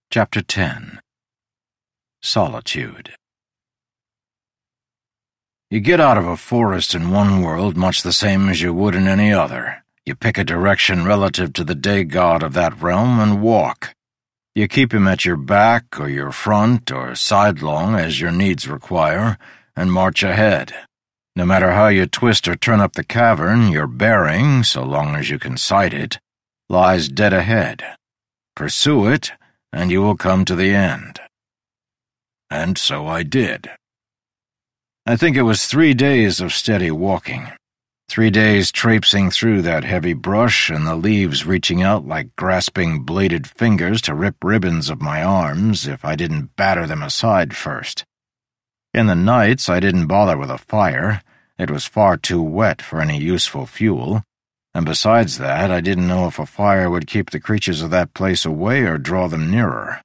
Chapter 10. Solitude. You get out of a forest in one world much the same as you would in any other. You pick a direction relative to the day god of that realm and walk. You keep him at your back or your front or sidelong as your needs require, and march ahead. No matter how you twist or turn up the cavern, your bearing, so long as you can sight it, lies dead ahead. Pursue it, and you will come to the end. And so I did. I think it was 3 days of steady walking. 3 days traipsing through that heavy brush and the leaves reaching out like grasping bladed fingers to rip ribbons of my arms if I didn't batter them aside first. In the nights, I didn't bother with a fire. It was far too wet for any useful fuel. And besides that, I didn't know if a fire would keep the creatures of that place away or draw them nearer.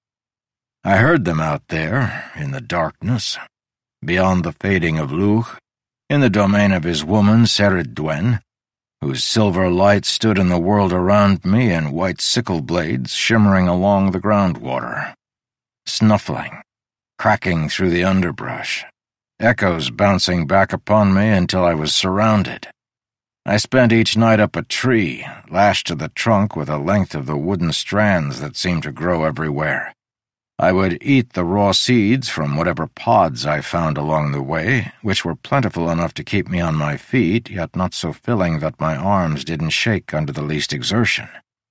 I heard them out there, in the darkness, beyond the fading of Luch, in the domain of his woman, Ceridwen, whose silver light stood in the world around me in white sickle blades shimmering along the groundwater, snuffling, cracking through the underbrush, echoes bouncing back upon me until I was surrounded. I spent each night up a tree, lashed to the trunk with a length of the wooden strands that seemed to grow everywhere. I would eat the raw seeds from whatever pods I found along the way, which were plentiful enough to keep me on my feet, yet not so filling that my arms didn't shake under the least exertion.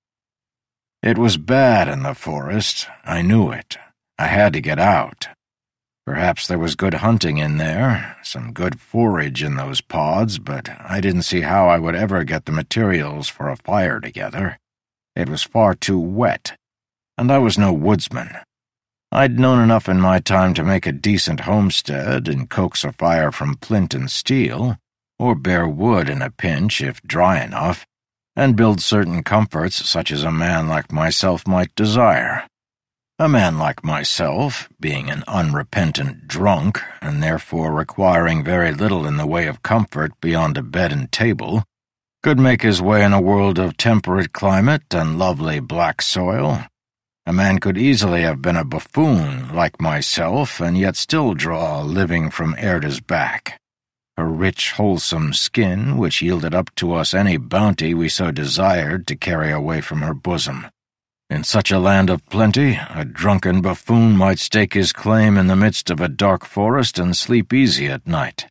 It was bad in the forest. I knew it. I had to get out. Perhaps there was good hunting in there, some good forage in those pods, but I didn't see how I would ever get the materials for a fire together. It was far too wet, and I was no woodsman. I'd known enough in my time to make a decent homestead and coax a fire from flint and steel, or bare wood in a pinch if dry enough, and build certain comforts such as a man like myself might desire. A man like myself, being an unrepentant drunk, and therefore requiring very little in the way of comfort beyond a bed and table, could make his way in a world of temperate climate and lovely black soil. A man could easily have been a buffoon like myself and yet still draw a living from Erda's back. Her rich, wholesome skin, which yielded up to us any bounty we so desired to carry away from her bosom. In such a land of plenty, a drunken buffoon might stake his claim in the midst of a dark forest and sleep easy at night.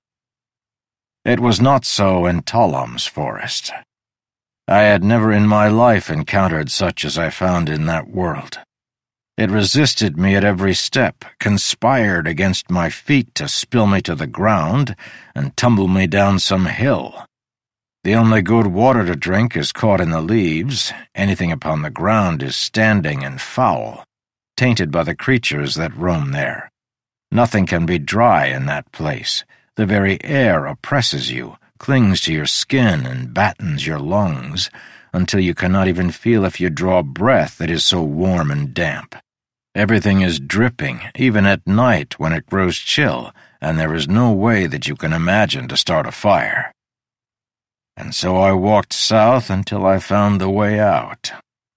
It was not so in Talam's forest. I had never in my life encountered such as I found in that world. It resisted me at every step, conspired against my feet to spill me to the ground and tumble me down some hill. The only good water to drink is caught in the leaves. Anything upon the ground is standing and foul, tainted by the creatures that roam there. Nothing can be dry in that place. The very air oppresses you, clings to your skin and battens your lungs, until you cannot even feel if you draw breath that is so warm and damp. Everything is dripping, even at night when it grows chill, and there is no way that you can imagine to start a fire. And so I walked south until I found the way out.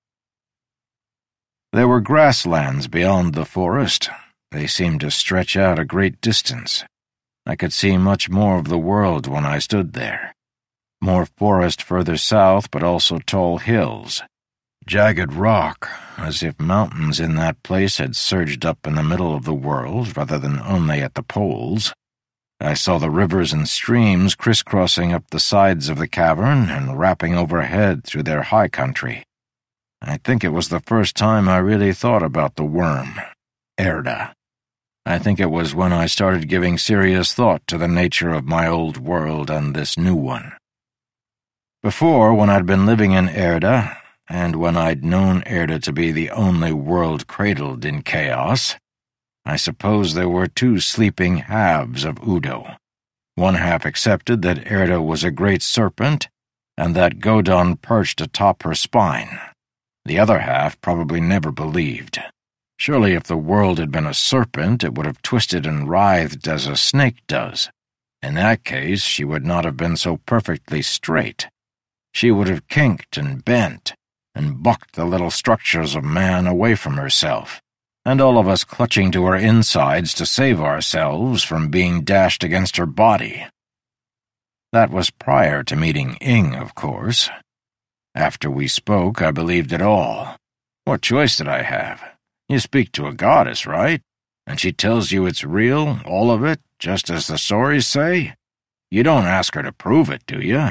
There were grasslands beyond the forest. They seemed to stretch out a great distance. I could see much more of the world when I stood there. More forest further south, but also tall hills. Jagged rock, as if mountains in that place had surged up in the middle of the world rather than only at the poles. I saw the rivers and streams crisscrossing up the sides of the cavern and wrapping overhead through their high country. I think it was the first time I really thought about the worm, Erda. I think it was when I started giving serious thought to the nature of my old world and this new one. Before, when I'd been living in Erda, and when I'd known Erda to be the only world cradled in chaos, I suppose there were two sleeping halves of Udo. One half accepted that Erda was a great serpent, and that Godon perched atop her spine. The other half probably never believed. Surely if the world had been a serpent, it would have twisted and writhed as a snake does. In that case, she would not have been so perfectly straight. She would have kinked and bent, and bucked the little structures of man away from herself, and all of us clutching to her insides to save ourselves from being dashed against her body. That was prior to meeting Ing, of course. After we spoke, I believed it all. What choice did I have? You speak to a goddess, right? And she tells you it's real, all of it, just as the stories say? You don't ask her to prove it, do you?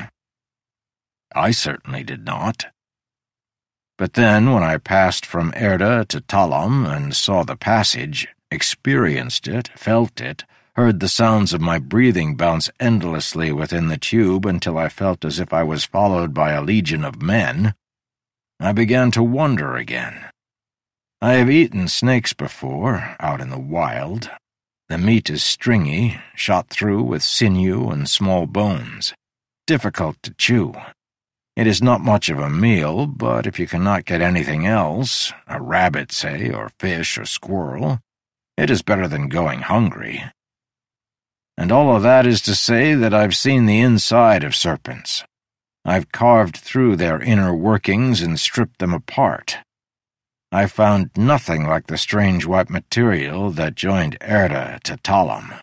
I certainly did not. But then, when I passed from Erda to Talam and saw the passage, experienced it, felt it, heard the sounds of my breathing bounce endlessly within the tube until I felt as if I was followed by a legion of men, I began to wonder again. I have eaten snakes before, out in the wild. The meat is stringy, shot through with sinew and small bones, difficult to chew. It is not much of a meal, but if you cannot get anything else, a rabbit, say, or fish or squirrel, it is better than going hungry. And all of that is to say that I've seen the inside of serpents. I've carved through their inner workings and stripped them apart. I found nothing like the strange white material that joined Erda to Talam.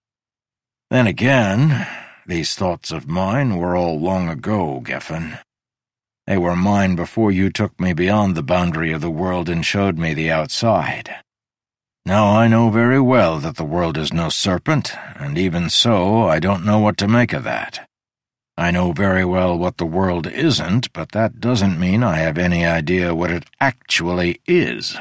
Then again, these thoughts of mine were all long ago, Geffen. They were mine before you took me beyond the boundary of the world and showed me the outside. Now I know very well that the world is no serpent, and even so I don't know what to make of that. I know very well what the world isn't, but that doesn't mean I have any idea what it actually is.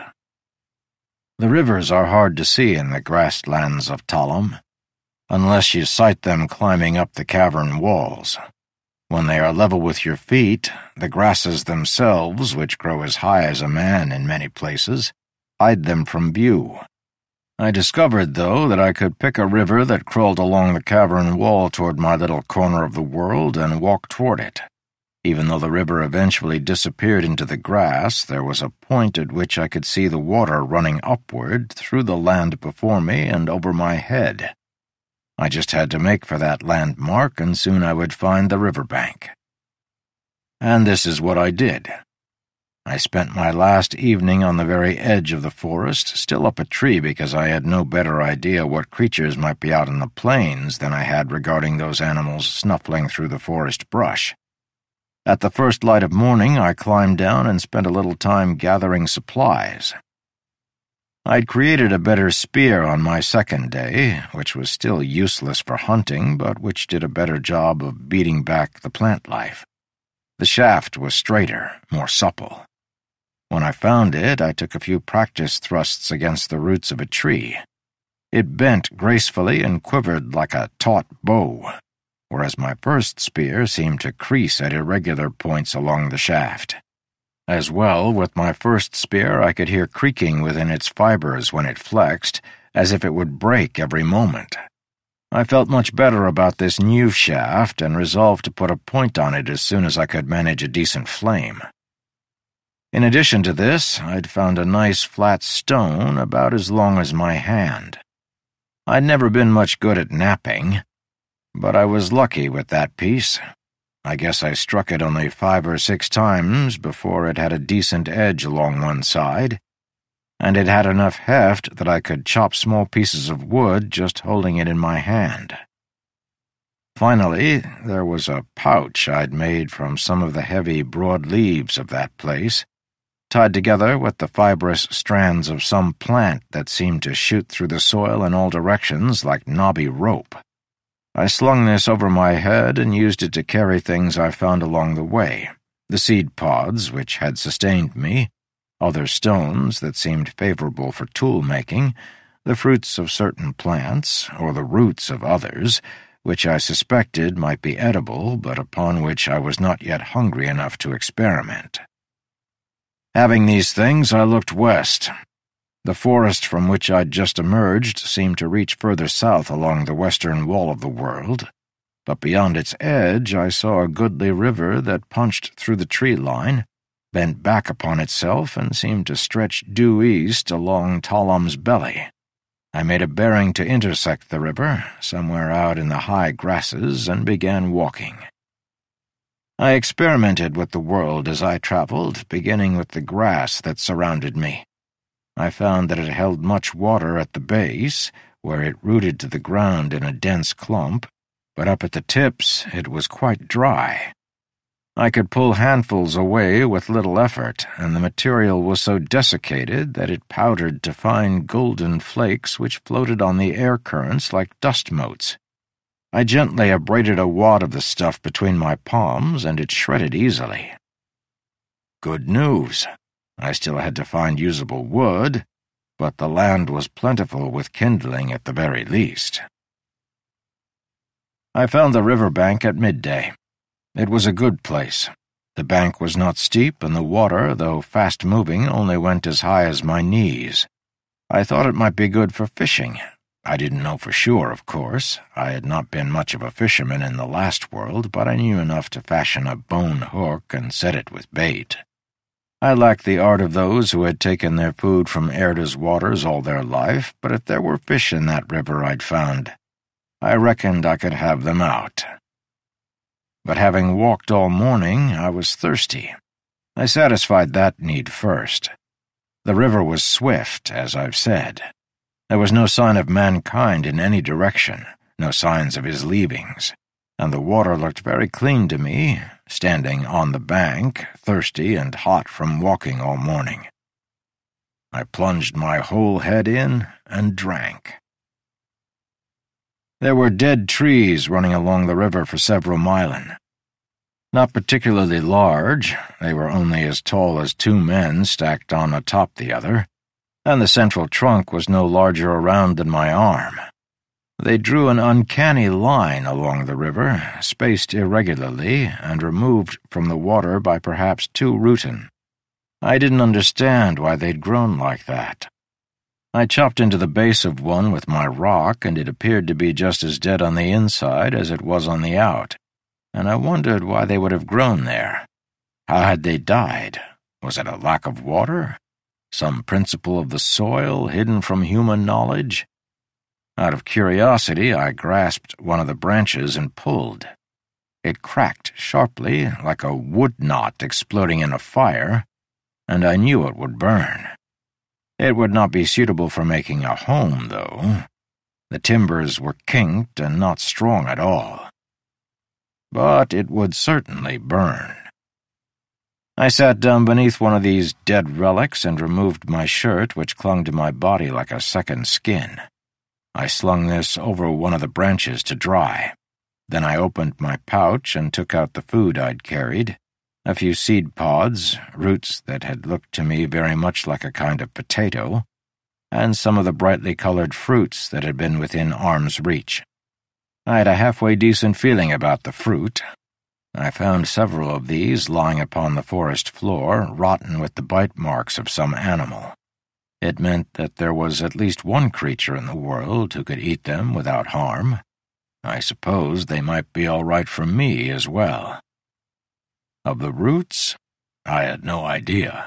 The rivers are hard to see in the grasslands of Talam, unless you sight them climbing up the cavern walls. When they are level with your feet, the grasses themselves, which grow as high as a man in many places, hide them from view. I discovered, though, that I could pick a river that crawled along the cavern wall toward my little corner of the world and walk toward it. Even though the river eventually disappeared into the grass, there was a point at which I could see the water running upward through the land before me and over my head. I just had to make for that landmark, and soon I would find the riverbank. And this is what I did. I spent my last evening on the very edge of the forest, still up a tree because I had no better idea what creatures might be out in the plains than I had regarding those animals snuffling through the forest brush. At the first light of morning, I climbed down and spent a little time gathering supplies. I'd created a better spear on my second day, which was still useless for hunting, but which did a better job of beating back the plant life. The shaft was straighter, more supple. When I found it, I took a few practice thrusts against the roots of a tree. It bent gracefully and quivered like a taut bow, whereas my first spear seemed to crease at irregular points along the shaft. As well, with my first spear, I could hear creaking within its fibers when it flexed, as if it would break every moment. I felt much better about this new shaft and resolved to put a point on it as soon as I could manage a decent flame. In addition to this, I'd found a nice flat stone about as long as my hand. I'd never been much good at knapping, but I was lucky with that piece. I guess I struck it only 5 or 6 times before it had a decent edge along one side, and it had enough heft that I could chop small pieces of wood just holding it in my hand. Finally, there was a pouch I'd made from some of the heavy, broad leaves of that place, tied together with the fibrous strands of some plant that seemed to shoot through the soil in all directions like knobby rope. I slung this over my head and used it to carry things I found along the way, the seed pods which had sustained me, other stones that seemed favorable for tool-making, the fruits of certain plants, or the roots of others, which I suspected might be edible, but upon which I was not yet hungry enough to experiment. Having these things, I looked west. The forest from which I'd just emerged seemed to reach further south along the western wall of the world, but beyond its edge I saw a goodly river that punched through the tree line, bent back upon itself, and seemed to stretch due east along Talam's belly. I made a bearing to intersect the river, somewhere out in the high grasses, and began walking. I experimented with the world as I traveled, beginning with the grass that surrounded me. I found that it held much water at the base, where it rooted to the ground in a dense clump, but up at the tips it was quite dry. I could pull handfuls away with little effort, and the material was so desiccated that it powdered to fine golden flakes which floated on the air currents like dust motes. I gently abraded a wad of the stuff between my palms, and it shredded easily. Good news. I still had to find usable wood, but the land was plentiful with kindling at the very least. I found the river bank at midday. It was a good place. The bank was not steep, and the water, though fast-moving, only went as high as my knees. I thought it might be good for fishing. I didn't know for sure, of course. I had not been much of a fisherman in the last world, but I knew enough to fashion a bone hook and set it with bait. I lacked the art of those who had taken their food from Erda's waters all their life, but if there were fish in that river I'd found, I reckoned I could have them out. But having walked all morning, I was thirsty. I satisfied that need first. The river was swift, as I've said. There was no sign of mankind in any direction, no signs of his leavings, and the water looked very clean to me, standing on the bank, thirsty and hot from walking all morning. I plunged my whole head in and drank. There were dead trees running along the river for several milen. Not particularly large, they were only as tall as two men stacked on atop the other, and the central trunk was no larger around than my arm. They drew an uncanny line along the river, spaced irregularly and removed from the water by perhaps 2 rooten. I didn't understand why they'd grown like that. I chopped into the base of one with my rock, and it appeared to be just as dead on the inside as it was on the out, and I wondered why they would have grown there. How had they died? Was it a lack of water? Some principle of the soil hidden from human knowledge? Out of curiosity, I grasped one of the branches and pulled. It cracked sharply, like a wood knot exploding in a fire, and I knew it would burn. It would not be suitable for making a home, though. The timbers were kinked and not strong at all. But it would certainly burn. I sat down beneath one of these dead relics and removed my shirt, which clung to my body like a second skin. I slung this over one of the branches to dry. Then I opened my pouch and took out the food I'd carried, a few seed pods, roots that had looked to me very much like a kind of potato, and some of the brightly colored fruits that had been within arm's reach. I had a halfway decent feeling about the fruit. I found several of these lying upon the forest floor, rotten with the bite marks of some animal. It meant that there was at least one creature in the world who could eat them without harm. I suppose they might be all right for me as well. Of the roots, I had no idea.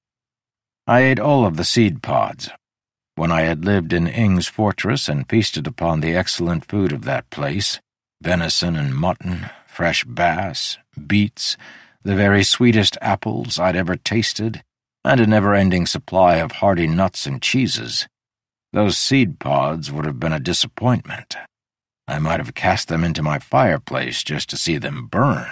I ate all of the seed pods. When I had lived in Ing's fortress and feasted upon the excellent food of that place, venison and mutton, fresh bass, beets, the very sweetest apples I'd ever tasted, and a never-ending supply of hearty nuts and cheeses, those seed pods would have been a disappointment. I might have cast them into my fireplace just to see them burn.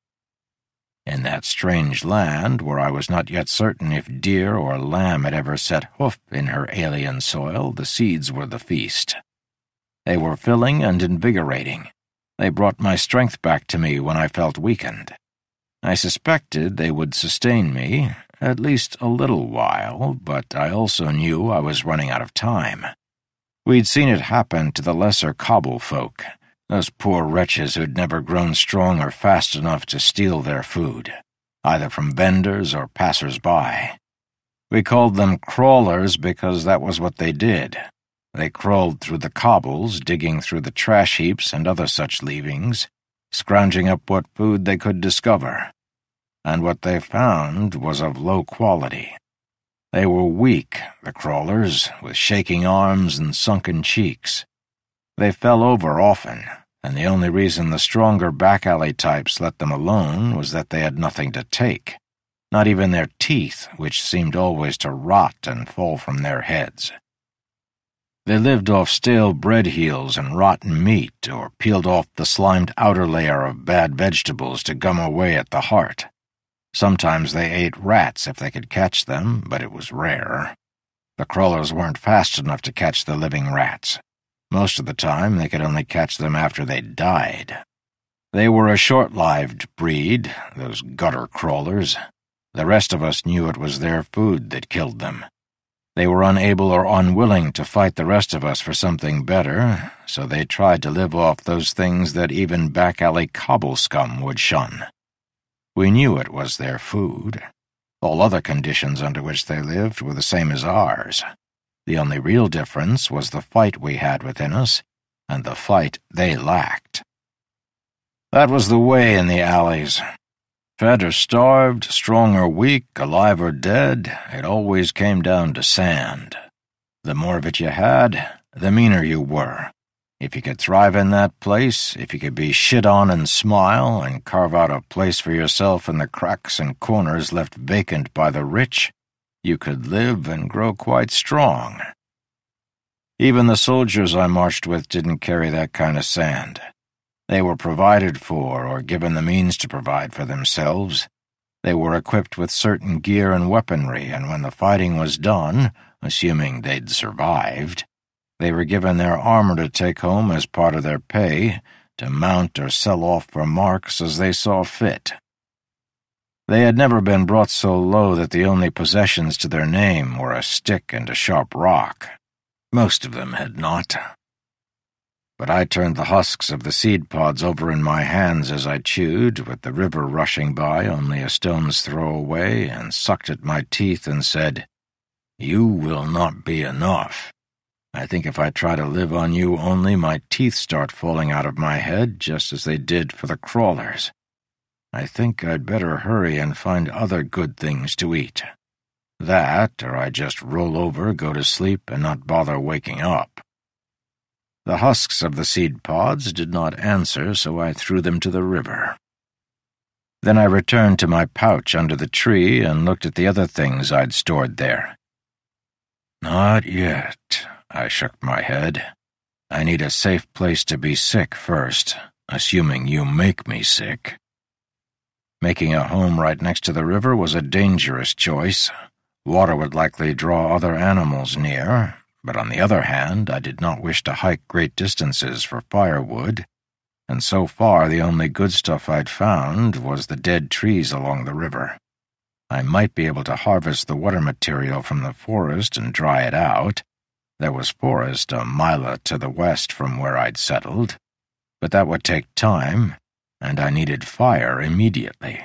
In that strange land, where I was not yet certain if deer or lamb had ever set hoof in her alien soil, the seeds were the feast. They were filling and invigorating. They brought my strength back to me when I felt weakened. I suspected they would sustain me, at least a little while, but I also knew I was running out of time. We'd seen it happen to the lesser cobble folk, those poor wretches who'd never grown strong or fast enough to steal their food, either from vendors or passers-by. We called them crawlers because that was what they did. They crawled through the cobbles, digging through the trash heaps and other such leavings, scrounging up what food they could discover. And what they found was of low quality. They were weak, the crawlers, with shaking arms and sunken cheeks. They fell over often, and the only reason the stronger back-alley types let them alone was that they had nothing to take, not even their teeth, which seemed always to rot and fall from their heads. They lived off stale bread heels and rotten meat, or peeled off the slimed outer layer of bad vegetables to gum away at the heart. Sometimes they ate rats if they could catch them, but it was rare. The crawlers weren't fast enough to catch the living rats. Most of the time, they could only catch them after they'd died. They were a short-lived breed, those gutter crawlers. The rest of us knew it was their food that killed them. They were unable or unwilling to fight the rest of us for something better, so they tried to live off those things that even back-alley cobble scum would shun. We knew it was their food. All other conditions under which they lived were the same as ours. The only real difference was the fight we had within us, and the fight they lacked. That was the way in the alleys. Fed or starved, strong or weak, alive or dead, it always came down to sand. The more of it you had, the meaner you were. If you could thrive in that place, if you could be shit on and smile, and carve out a place for yourself in the cracks and corners left vacant by the rich, you could live and grow quite strong. Even the soldiers I marched with didn't carry that kind of sand. They were provided for, or given the means to provide for themselves. They were equipped with certain gear and weaponry, and when the fighting was done, assuming they'd survived, they were given their armor to take home as part of their pay, to mount or sell off for marks as they saw fit. They had never been brought so low that the only possessions to their name were a stick and a sharp rock. Most of them had not. But I turned the husks of the seed pods over in my hands as I chewed, with the river rushing by only a stone's throw away, and sucked at my teeth and said, "You will not be enough. I think if I try to live on you only, my teeth start falling out of my head just as they did for the crawlers. I think I'd better hurry and find other good things to eat. That, or I just roll over, go to sleep, and not bother waking up." The husks of the seed pods did not answer, so I threw them to the river. Then I returned to my pouch under the tree and looked at the other things I'd stored there. "Not yet." I shook my head. "I need a safe place to be sick first, assuming you make me sick." Making a home right next to the river was a dangerous choice. Water would likely draw other animals near, but on the other hand, I did not wish to hike great distances for firewood, and so far the only good stuff I'd found was the dead trees along the river. I might be able to harvest the water material from the forest and dry it out. There was forest a mile to the west from where I'd settled, but that would take time, and I needed fire immediately.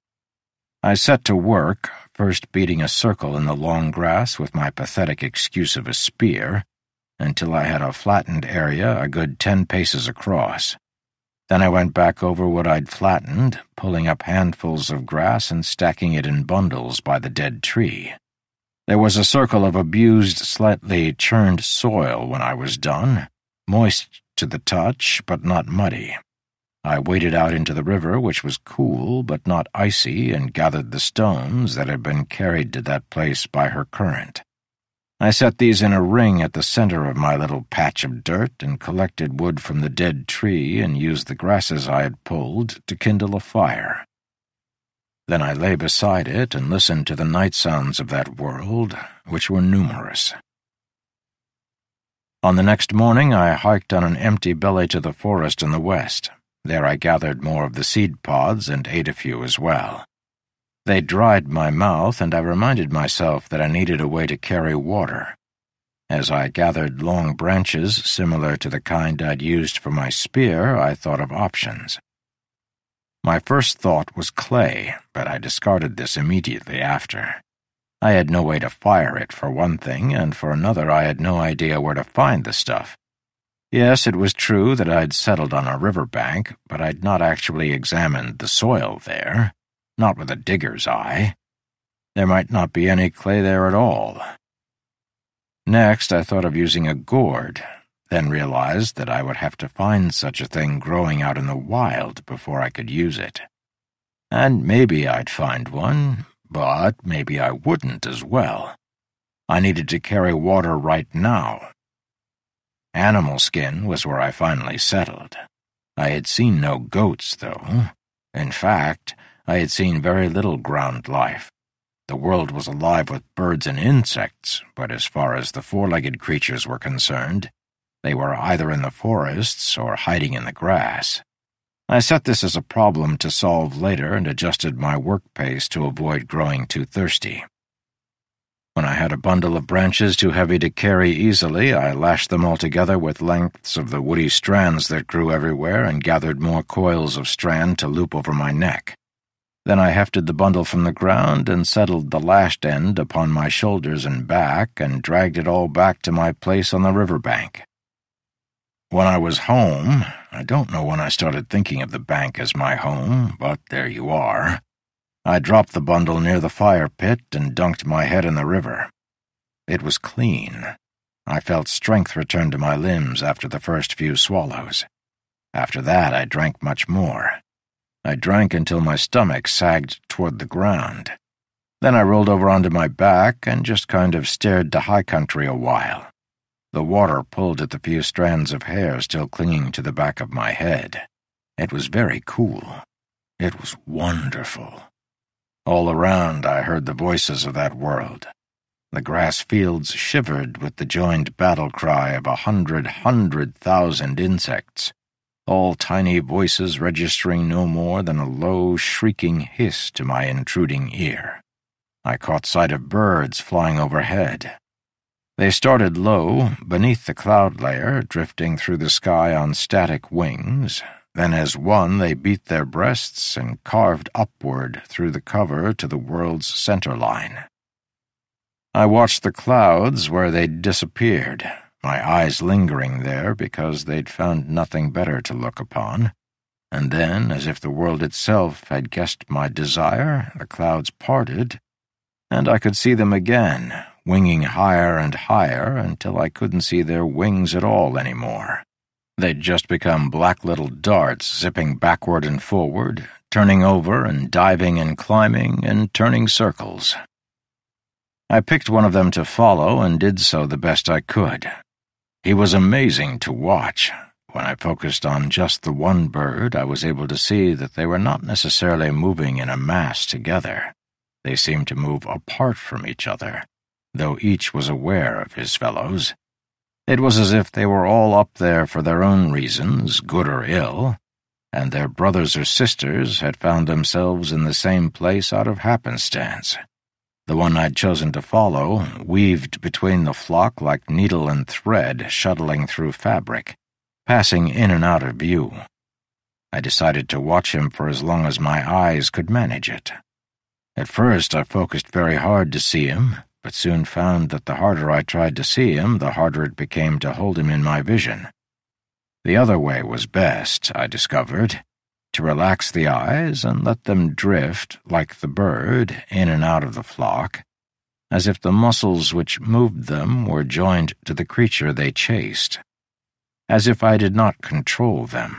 I set to work, first beating a circle in the long grass with my pathetic excuse of a spear, until I had a flattened area a good 10 paces across. Then I went back over what I'd flattened, pulling up handfuls of grass and stacking it in bundles by the dead tree. There was a circle of abused, slightly churned soil when I was done, moist to the touch, but not muddy. I waded out into the river, which was cool but not icy, and gathered the stones that had been carried to that place by her current. I set these in a ring at the center of my little patch of dirt and collected wood from the dead tree and used the grasses I had pulled to kindle a fire. Then I lay beside it and listened to the night sounds of that world, which were numerous. On the next morning I hiked on an empty belly to the forest in the west. There I gathered more of the seed pods and ate a few as well. They dried my mouth, and I reminded myself that I needed a way to carry water. As I gathered long branches similar to the kind I'd used for my spear, I thought of options. My first thought was clay, but I discarded this immediately after. I had no way to fire it, for one thing, and for another I had no idea where to find the stuff. Yes, it was true that I'd settled on a riverbank, but I'd not actually examined the soil there, not with a digger's eye. There might not be any clay there at all. Next, I thought of using a gourd, then realized that I would have to find such a thing growing out in the wild before I could use it. And maybe I'd find one, but maybe I wouldn't as well. I needed to carry water right now. Animal skin was where I finally settled. I had seen no goats, though. In fact, I had seen very little ground life. The world was alive with birds and insects, but as far as the four-legged creatures were concerned, they were either in the forests or hiding in the grass. I set this as a problem to solve later and adjusted my work pace to avoid growing too thirsty. When I had a bundle of branches too heavy to carry easily, I lashed them all together with lengths of the woody strands that grew everywhere and gathered more coils of strand to loop over my neck. Then I hefted the bundle from the ground and settled the lashed end upon my shoulders and back and dragged it all back to my place on the riverbank. When I was home, I don't know when I started thinking of the bank as my home, but there you are. I dropped the bundle near the fire pit and dunked my head in the river. It was clean. I felt strength return to my limbs after the first few swallows. After that, I drank much more. I drank until my stomach sagged toward the ground. Then I rolled over onto my back and just kind of stared to high country a while. The water pulled at the few strands of hair still clinging to the back of my head. It was very cool. It was wonderful. All around I heard the voices of that world. The grass fields shivered with the joined battle cry of 100,000 insects, all tiny voices registering no more than a low, shrieking hiss to my intruding ear. I caught sight of birds flying overhead. They started low, beneath the cloud layer, drifting through the sky on static wings. Then as one they beat their breasts and carved upward through the cover to the world's center line. I watched the clouds where they'd disappeared, my eyes lingering there because they'd found nothing better to look upon. And then, as if the world itself had guessed my desire, the clouds parted, and I could see them again, winging higher and higher until I couldn't see their wings at all anymore. They'd just become black little darts zipping backward and forward, turning over and diving and climbing and turning circles. I picked one of them to follow and did so the best I could. He was amazing to watch. When I focused on just the one bird, I was able to see that they were not necessarily moving in a mass together. They seemed to move apart from each other, though each was aware of his fellows. It was as if they were all up there for their own reasons, good or ill, and their brothers or sisters had found themselves in the same place out of happenstance. The one I'd chosen to follow weaved between the flock like needle and thread shuttling through fabric, passing in and out of view. I decided to watch him for as long as my eyes could manage it. At first I focused very hard to see him, but soon found that the harder I tried to see him, the harder it became to hold him in my vision. The other way was best, I discovered, to relax the eyes and let them drift, like the bird, in and out of the flock, as if the muscles which moved them were joined to the creature they chased, as if I did not control them.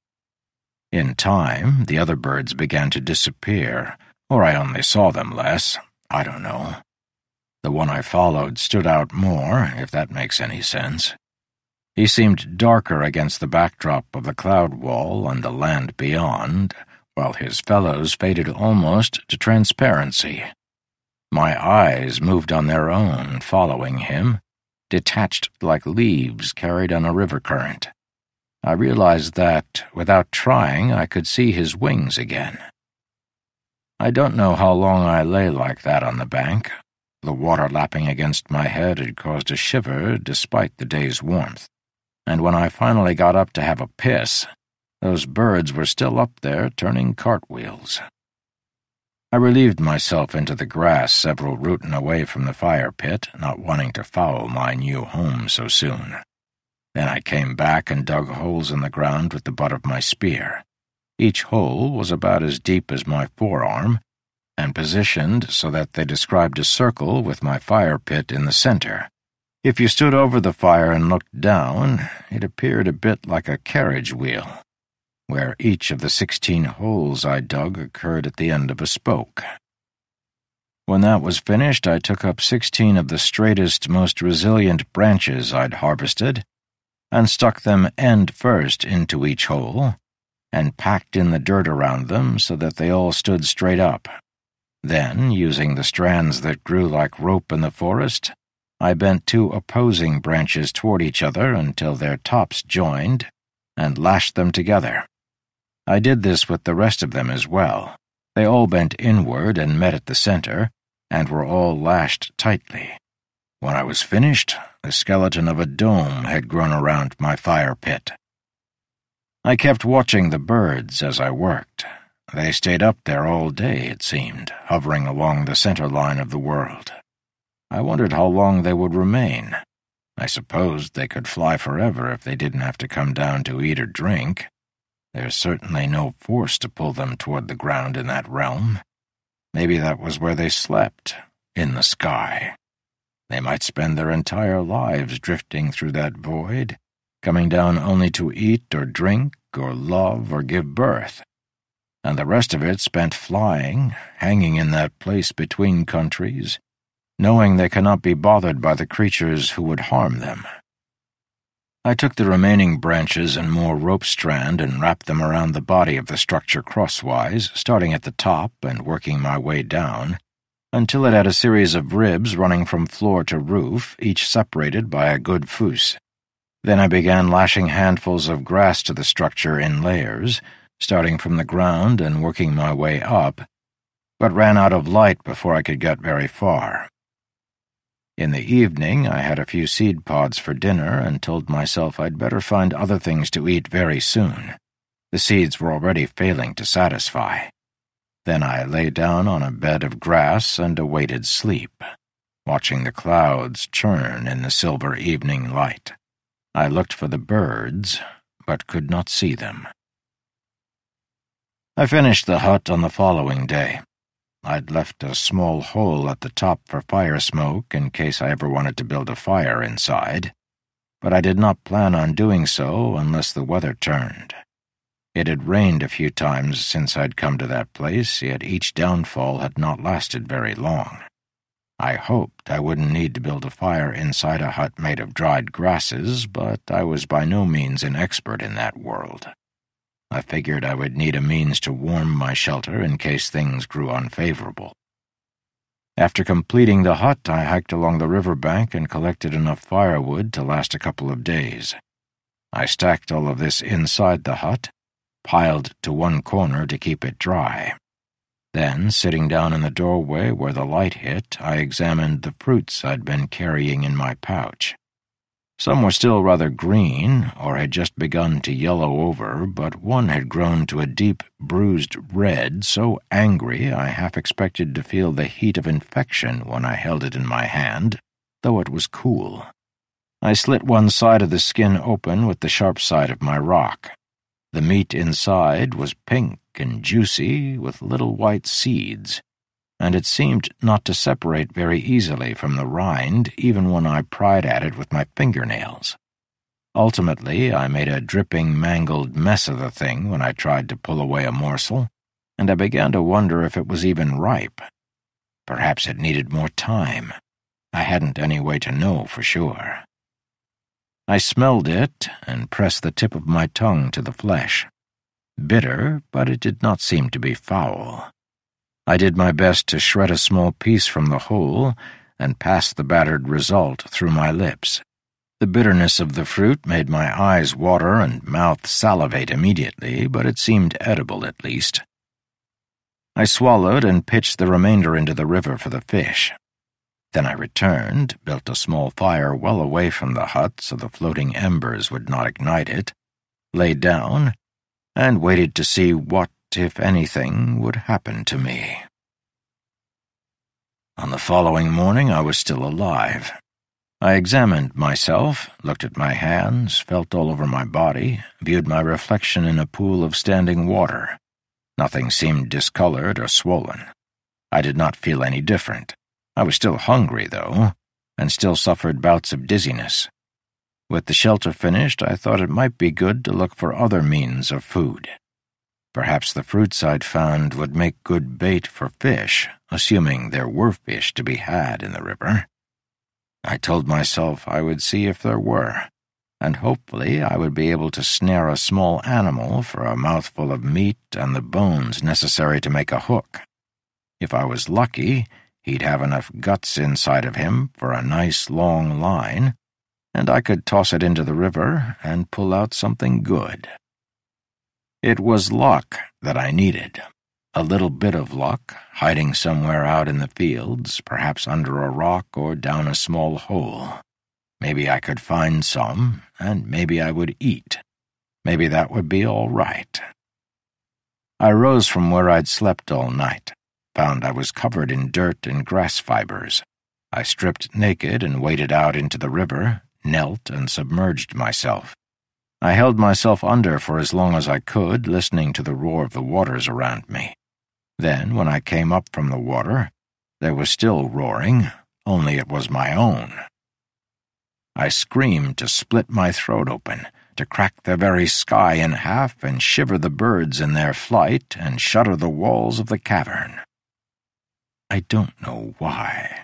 In time, the other birds began to disappear, or I only saw them less, I don't know. The one I followed stood out more, if that makes any sense. He seemed darker against the backdrop of the cloud wall and the land beyond, while his fellows faded almost to transparency. My eyes moved on their own, following him, detached like leaves carried on a river current. I realized that, without trying, I could see his wings again. I don't know how long I lay like that on the bank. The water lapping against my head had caused a shiver despite the day's warmth, and when I finally got up to have a piss, those birds were still up there turning cartwheels. I relieved myself into the grass several rootin' away from the fire pit, not wanting to foul my new home so soon. Then I came back and dug holes in the ground with the butt of my spear. Each hole was about as deep as my forearm, and positioned so that they described a circle with my fire pit in the center. If you stood over the fire and looked down, it appeared a bit like a carriage wheel, where each of the 16 holes I dug occurred at the end of a spoke. When that was finished, I took up 16 of the straightest, most resilient branches I'd harvested and stuck them end first into each hole and packed in the dirt around them so that they all stood straight up. Then, using the strands that grew like rope in the forest, I bent 2 opposing branches toward each other until their tops joined and lashed them together. I did this with the rest of them as well. They all bent inward and met at the center, and were all lashed tightly. When I was finished, the skeleton of a dome had grown around my fire pit. I kept watching the birds as I worked. They stayed up there all day, it seemed, hovering along the center line of the world. I wondered how long they would remain. I supposed they could fly forever if they didn't have to come down to eat or drink. There's certainly no force to pull them toward the ground in that realm. Maybe that was where they slept, in the sky. They might spend their entire lives drifting through that void, coming down only to eat or drink or love or give birth, and the rest of it spent flying, hanging in that place between countries, knowing they cannot be bothered by the creatures who would harm them. I took the remaining branches and more rope strand and wrapped them around the body of the structure crosswise, starting at the top and working my way down, until it had a series of ribs running from floor to roof, each separated by a good foos. Then I began lashing handfuls of grass to the structure in layers, starting from the ground and working my way up, but ran out of light before I could get very far. In the evening, I had a few seed pods for dinner and told myself I'd better find other things to eat very soon. The seeds were already failing to satisfy. Then I lay down on a bed of grass and awaited sleep, watching the clouds churn in the silver evening light. I looked for the birds, but could not see them. I finished the hut on the following day. I'd left a small hole at the top for fire smoke in case I ever wanted to build a fire inside, but I did not plan on doing so unless the weather turned. It had rained a few times since I'd come to that place, yet each downfall had not lasted very long. I hoped I wouldn't need to build a fire inside a hut made of dried grasses, but I was by no means an expert in that world. I figured I would need a means to warm my shelter in case things grew unfavorable. After completing the hut, I hiked along the river bank and collected enough firewood to last a couple of days. I stacked all of this inside the hut, piled to one corner to keep it dry. Then, sitting down in the doorway where the light hit, I examined the fruits I'd been carrying in my pouch. Some were still rather green, or had just begun to yellow over, but one had grown to a deep, bruised red, so angry I half expected to feel the heat of infection when I held it in my hand, though it was cool. I slit one side of the skin open with the sharp side of my rock. The meat inside was pink and juicy, with little white seeds, and it seemed not to separate very easily from the rind even when I pried at it with my fingernails. Ultimately, I made a dripping, mangled mess of the thing when I tried to pull away a morsel, and I began to wonder if it was even ripe. Perhaps it needed more time. I hadn't any way to know for sure. I smelled it and pressed the tip of my tongue to the flesh. Bitter, but it did not seem to be foul. I did my best to shred a small piece from the whole and pass the battered result through my lips. The bitterness of the fruit made my eyes water and mouth salivate immediately, but it seemed edible at least. I swallowed and pitched the remainder into the river for the fish. Then I returned, built a small fire well away from the hut so the floating embers would not ignite it, lay down, and waited to see what, if anything, would happen to me. On the following morning I was still alive. I examined myself, looked at my hands, felt all over my body, viewed my reflection in a pool of standing water. Nothing seemed discolored or swollen. I did not feel any different. I was still hungry, though. and still suffered bouts of dizziness. With the shelter finished, I thought it might be good to look for other means of food. Perhaps the fruits I'd found would make good bait for fish, assuming there were fish to be had in the river. I told myself I would see if there were, and hopefully I would be able to snare a small animal for a mouthful of meat and the bones necessary to make a hook. If I was lucky, he'd have enough guts inside of him for a nice long line, and I could toss it into the river and pull out something good. It was luck that I needed. A little bit of luck, hiding somewhere out in the fields, perhaps under a rock or down a small hole. Maybe I could find some, and maybe I would eat. Maybe that would be all right. I rose from where I'd slept all night, found I was covered in dirt and grass fibers. I stripped naked and waded out into the river, knelt and submerged myself. I held myself under for as long as I could, listening to the roar of the waters around me. Then, when I came up from the water, there was still roaring, only it was my own. I screamed to split my throat open, to crack the very sky in half and shiver the birds in their flight and shudder the walls of the cavern. I don't know why.